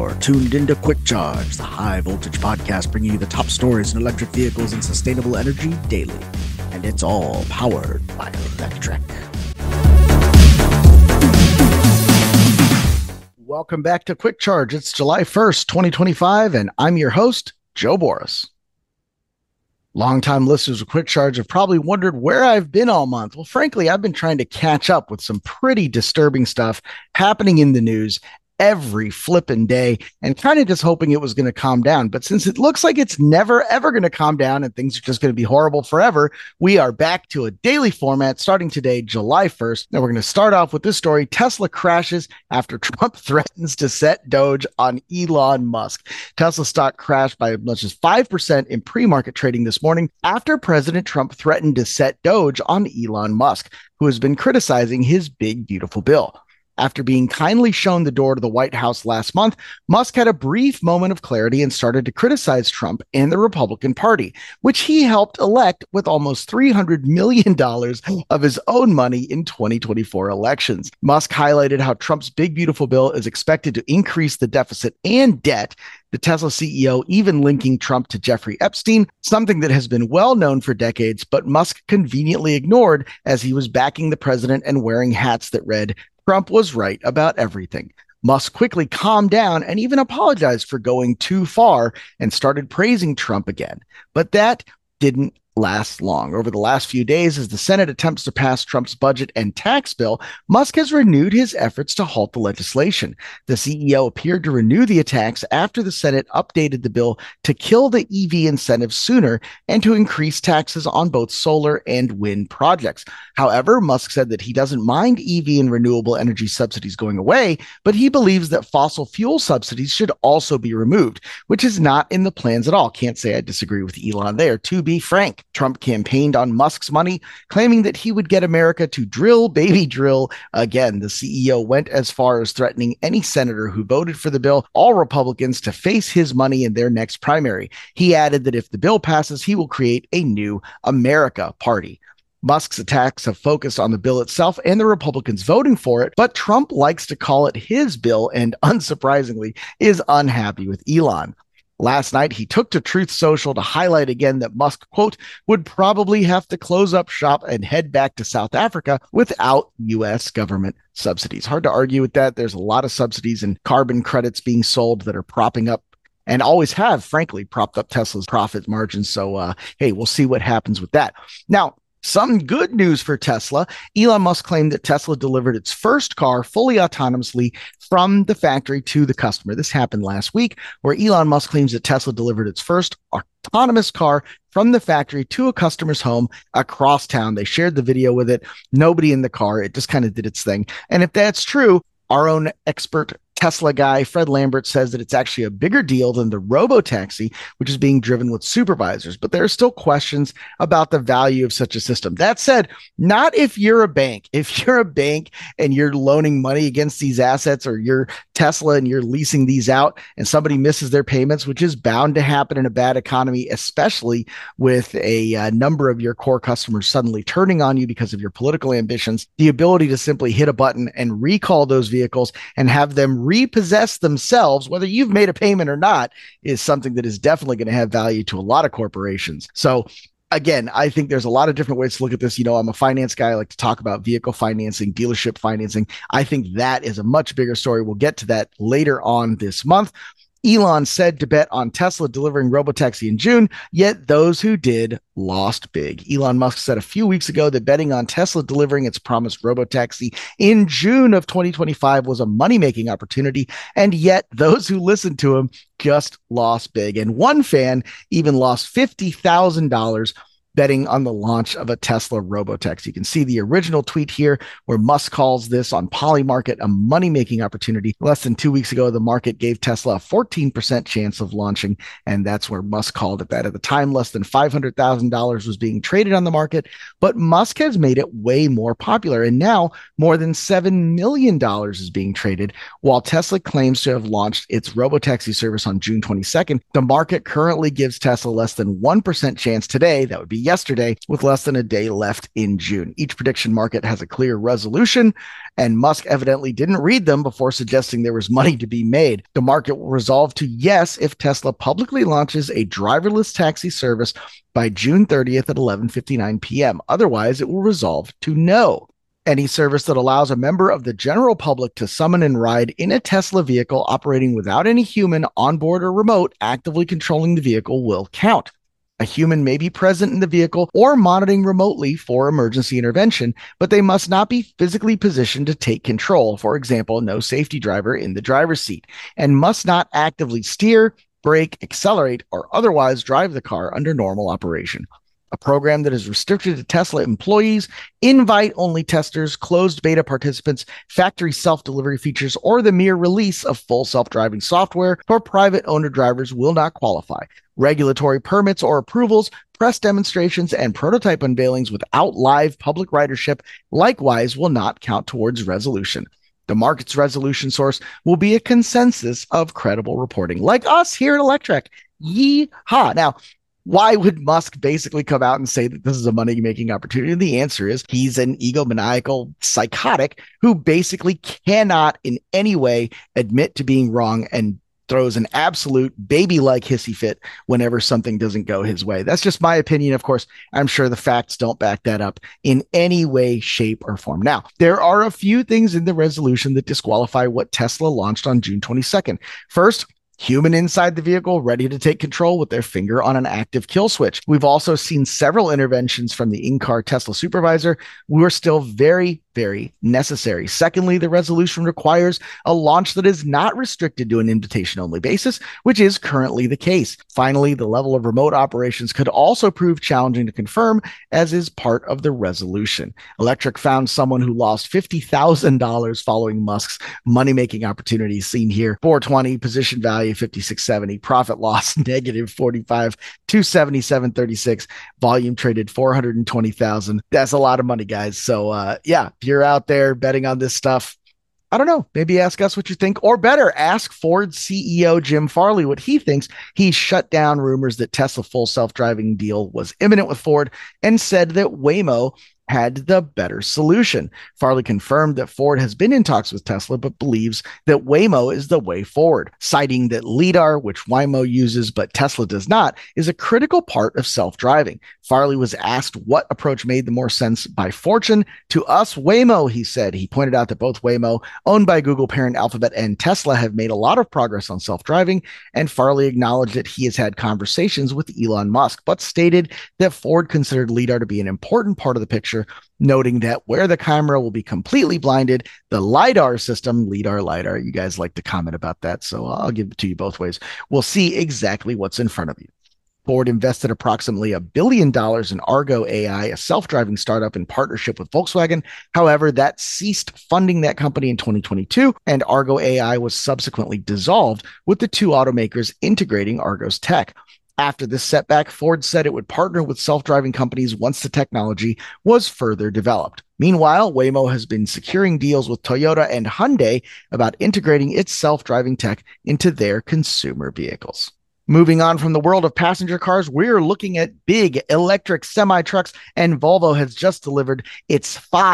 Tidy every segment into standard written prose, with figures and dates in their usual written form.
You're tuned into Quick Charge, the high voltage podcast bringing you the top stories in electric vehicles and sustainable energy daily. And it's all powered by electric. Welcome back to Quick Charge. It's July 1st, 2025, and I'm your host, Joe Boris. Longtime listeners of Quick Charge have probably wondered where I've been all month. Well, frankly, I've been trying to catch up with some pretty disturbing stuff happening in the news every flippin' day and kind of just hoping it was going to calm down. But since it looks like it's never, ever going to calm down and things are just going to be horrible forever, we are back to a daily format starting today, July 1st. Now we're going to start off with this story. Tesla crashes after Trump threatens to set Doge on Elon Musk. Tesla stock crashed by as much as 5% in pre-market trading this morning after President Trump threatened to set Doge on Elon Musk, who has been criticizing his big, beautiful bill. After being kindly shown the door to the White House last month, Musk had a brief moment of clarity and started to criticize Trump and the Republican Party, which he helped elect with almost $300 million of his own money in 2024 elections. Musk highlighted how Trump's big, beautiful bill is expected to increase the deficit and debt, the Tesla CEO even linking Trump to Jeffrey Epstein, something that has been well known for decades, but Musk conveniently ignored as he was backing the president and wearing hats that read, "Trump was right about everything." Musk quickly calmed down and even apologized for going too far and started praising Trump again. But that didn't last long. Over the last few days, as the Senate attempts to pass Trump's budget and tax bill, Musk has renewed his efforts to halt the legislation. The CEO appeared to renew the attacks after the Senate updated the bill to kill the EV incentives sooner and to increase taxes on both solar and wind projects. However, Musk said that he doesn't mind EV and renewable energy subsidies going away, but he believes that fossil fuel subsidies should also be removed, which is not in the plans at all. Can't say I disagree with Elon there, to be frank. Trump campaigned on Musk's money, claiming that he would get America to drill, baby, drill again. The CEO went as far as threatening any senator who voted for the bill, all Republicans, to face his money in their next primary. He added that if the bill passes, he will create a new America party. Musk's attacks have focused on the bill itself and the Republicans voting for it, but Trump likes to call it his bill and, unsurprisingly, is unhappy with Elon. Last night, he took to Truth Social to highlight again that Musk, quote, would probably have to close up shop and head back to South Africa without U.S. government subsidies. Hard to argue with that. There's a lot of subsidies and carbon credits being sold that are propping up and always have, frankly, propped up Tesla's profit margins. So, hey, we'll see what happens with that. Now, some good news for Tesla. Elon Musk claimed that Tesla delivered its first car fully autonomously from the factory to the customer. This happened last week, where Elon Musk claims that Tesla delivered its first autonomous car from the factory to a customer's home across town. They shared the video with it. Nobody in the car. It just kind of did its thing. And if that's true, our own expert Tesla guy, Fred Lambert, says that it's actually a bigger deal than the robo-taxi, which is being driven with supervisors. But there are still questions about the value of such a system. That said, not if you're a bank. If you're a bank and you're loaning money against these assets, or you're Tesla and you're leasing these out and somebody misses their payments, which is bound to happen in a bad economy, especially with a number of your core customers suddenly turning on you because of your political ambitions, the ability to simply hit a button and recall those vehicles and have them repossess themselves, whether you've made a payment or not, is something that is definitely going to have value to a lot of corporations. So again, I think there's a lot of different ways to look at this. You know, I'm a finance guy. I like to talk about vehicle financing, dealership financing. I think that is a much bigger story. We'll get to that later on this month. Elon said to bet on Tesla delivering robotaxi in June, yet those who did lost big. Elon Musk said a few weeks ago that betting on Tesla delivering its promised robotaxi in June of 2025 was a money-making opportunity, and yet those who listened to him just lost big. And one fan even lost $50,000 betting on the launch of a Tesla robotaxi. You can see the original tweet here where Musk calls this on Polymarket a money-making opportunity. Less than 2 weeks ago, the market gave Tesla a 14% chance of launching, and that's where Musk called it that. At the time, less than $500,000 was being traded on the market, but Musk has made it way more popular, and now more than $7 million is being traded. While Tesla claims to have launched its robotaxi service on June 22nd, the market currently gives Tesla less than 1% chance today, that would be yesterday, with less than a day left in June. Each prediction market has a clear resolution, and Musk evidently didn't read them before suggesting there was money to be made. The market will resolve to yes if Tesla publicly launches a driverless taxi service by June 30th at 11:59 p.m. Otherwise, it will resolve to no. Any service that allows a member of the general public to summon and ride in a Tesla vehicle operating without any human on board or remote actively controlling the vehicle will count. A human may be present in the vehicle or monitoring remotely for emergency intervention, but they must not be physically positioned to take control. For example, no safety driver in the driver's seat, and must not actively steer, brake, accelerate, or otherwise drive the car under normal operation. A program that is restricted to Tesla employees, invite-only testers, closed beta participants, factory self-delivery features, or the mere release of full self-driving software for private owner drivers will not qualify. Regulatory permits or approvals, press demonstrations, and prototype unveilings without live public ridership likewise will not count towards resolution. The market's resolution source will be a consensus of credible reporting, like us here at Electrek. Yeehaw! Now, why would Musk basically come out and say that this is a money-making opportunity? The answer is he's an egomaniacal psychotic who basically cannot in any way admit to being wrong and throws an absolute baby-like hissy fit whenever something doesn't go his way. That's just my opinion. Of course, I'm sure the facts don't back that up in any way, shape, or form. Now, there are a few things in the resolution that disqualify what Tesla launched on June 22nd. First, human inside the vehicle ready to take control with their finger on an active kill switch. We've also seen several interventions from the in-car Tesla supervisor. We're still very, very necessary. Secondly, the resolution requires a launch that is not restricted to an invitation-only basis, which is currently the case. Finally, the level of remote operations could also prove challenging to confirm, as is part of the resolution. Electrek found someone who lost $50,000 following Musk's money-making opportunity, seen here. 420, position value 5670, profit loss negative 45, 277.36, volume traded 420,000. That's a lot of money, guys. So yeah, if you're out there betting on this stuff, I don't know, maybe ask us what you think, or better, ask Ford CEO Jim Farley what he thinks. He shut down rumors that Tesla full self-driving deal was imminent with Ford and said that Waymo had the better solution. Farley confirmed that Ford has been in talks with Tesla, but believes that Waymo is the way forward, citing that LiDAR, which Waymo uses but Tesla does not, is a critical part of self-driving. Farley was asked what approach made the more sense by Fortune. To us, Waymo, he said. He pointed out that both Waymo, owned by Google parent Alphabet, and Tesla have made a lot of progress on self-driving, and Farley acknowledged that he has had conversations with Elon Musk, but stated that Ford considered LiDAR to be an important part of the picture, noting that where the camera will be completely blinded, the LiDAR system, LiDAR, you guys like to comment about that, so I'll give it to you both ways, will see exactly what's in front of you. Ford invested approximately $1 billion in Argo AI, a self-driving startup in partnership with Volkswagen. However, that ceased funding that company in 2022, and Argo AI was subsequently dissolved, with the two automakers integrating Argo's tech. After this setback, Ford said it would partner with self-driving companies once the technology was further developed. Meanwhile, Waymo has been securing deals with Toyota and Hyundai about integrating its self-driving tech into their consumer vehicles. Moving on from the world of passenger cars, we're looking at big electric semi-trucks, and Volvo has just delivered its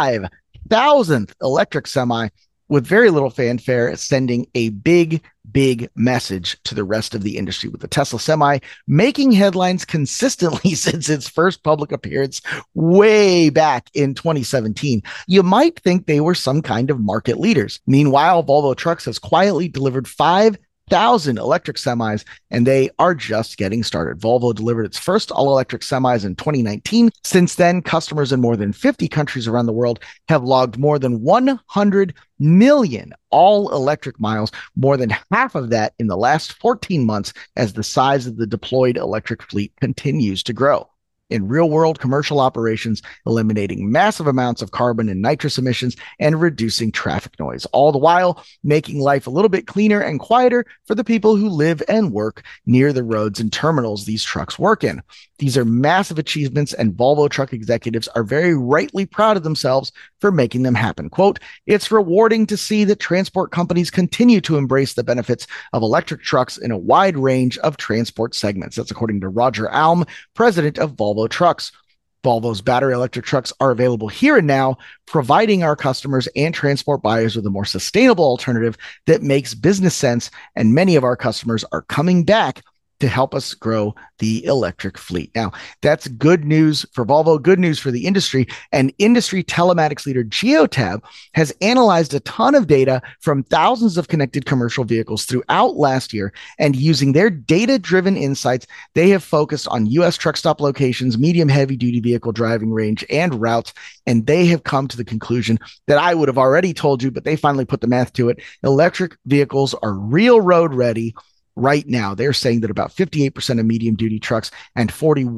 5,000th electric semi with very little fanfare, sending a big message to the rest of the industry, with the Tesla Semi making headlines consistently since its first public appearance way back in 2017. You might think they were some kind of market leaders. Meanwhile, Volvo Trucks has quietly delivered 5,000 electric semis, and they are just getting started. Volvo delivered its first all-electric semis in 2019. Since then, customers in more than 50 countries around the world have logged more than 100 million all-electric miles, more than half of that in the last 14 months, as the size of the deployed electric fleet continues to grow. In real-world commercial operations, eliminating massive amounts of carbon and nitrous emissions and reducing traffic noise, all the while making life a little bit cleaner and quieter for the people who live and work near the roads and terminals these trucks work in. These are massive achievements, and Volvo truck executives are very rightly proud of themselves for making them happen. Quote, "It's rewarding to see that transport companies continue to embrace the benefits of electric trucks in a wide range of transport segments." That's according to Roger Alm, president of Volvo Volvo Trucks. Volvo's battery electric trucks are available here and now, providing our customers and transport buyers with a more sustainable alternative that makes business sense. And many of our customers are coming back to help us grow the electric fleet. Now, that's good news for Volvo, good news for the industry. And industry telematics leader Geotab has analyzed a ton of data from thousands of connected commercial vehicles throughout last year. And using their data-driven insights, they have focused on U.S. truck stop locations, medium heavy-duty vehicle driving range, and routes. And they have come to the conclusion that I would have already told you, but they finally put the math to it. Electric vehicles are real road ready. Right now, they're saying that about 58% of medium duty trucks and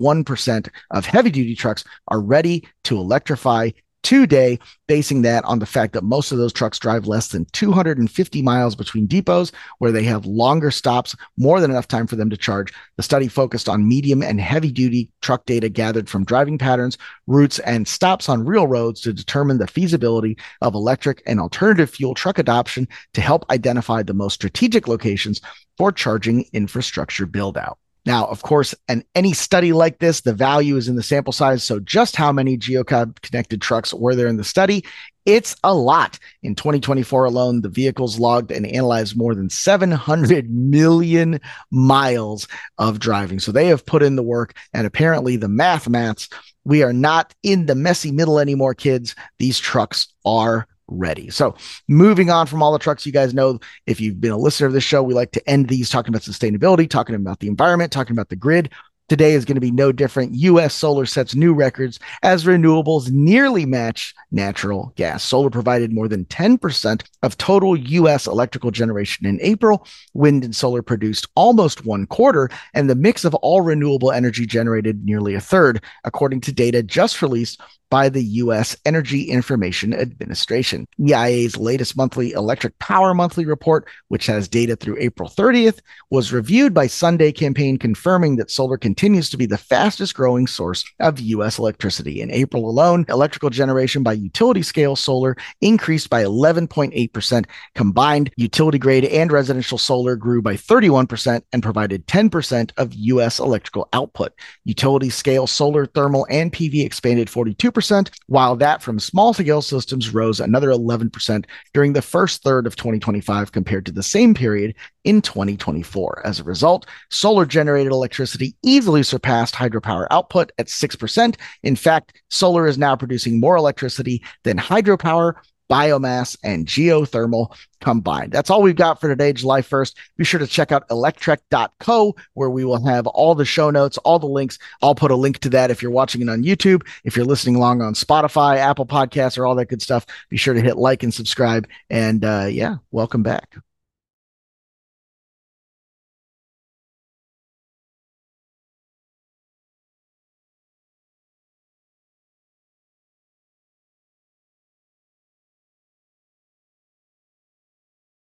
41% of heavy duty trucks are ready to electrify today, basing that on the fact that most of those trucks drive less than 250 miles between depots, where they have longer stops, more than enough time for them to charge. The study focused on medium and heavy duty truck data gathered from driving patterns, routes, and stops on real roads to determine the feasibility of electric and alternative fuel truck adoption to help identify the most strategic locations for charging infrastructure build out. Now, of course, in any study like this, the value is in the sample size. So just how many Geotab connected trucks were there in the study? It's a lot. In 2024 alone, the vehicles logged and analyzed more than 700 million miles of driving. So they have put in the work, and apparently the maths, we are not in the messy middle anymore, kids. These trucks are ready. So moving on from all the trucks, you guys know, if you've been a listener of this show, we like to end these talking about sustainability, talking about the environment, talking about the grid. Today is going to be no different. U.S. solar sets new records as renewables nearly match natural gas. Solar provided more than 10% of total U.S. electrical generation in April. Wind and solar produced almost 1/4, and the mix of all renewable energy generated nearly 1/3, according to data just released by the U.S. Energy Information Administration. EIA's latest monthly electric power monthly report, which has data through April 30th, was reviewed by Sunday Campaign, confirming that solar continues to be the fastest growing source of U.S. electricity. In April alone, electrical generation by utility scale solar increased by 11.8%. Combined utility grade and residential solar grew by 31% and provided 10% of U.S. electrical output. Utility scale solar, thermal, and PV expanded 42%, while that from small scale systems rose another 11% during the first third of 2025 compared to the same period in 2024. As a result, solar generated electricity easily surpassed hydropower output at 6%. In fact, solar is now producing more electricity than hydropower, biomass, and geothermal combined. That's all we've got for today, July 1st. Be sure to check out electrek.co, where we will have all the show notes, all the links. I'll put a link to that if you're watching it on YouTube. If you're listening along on Spotify, Apple Podcasts, or all that good stuff, be sure to hit like and subscribe. And welcome back.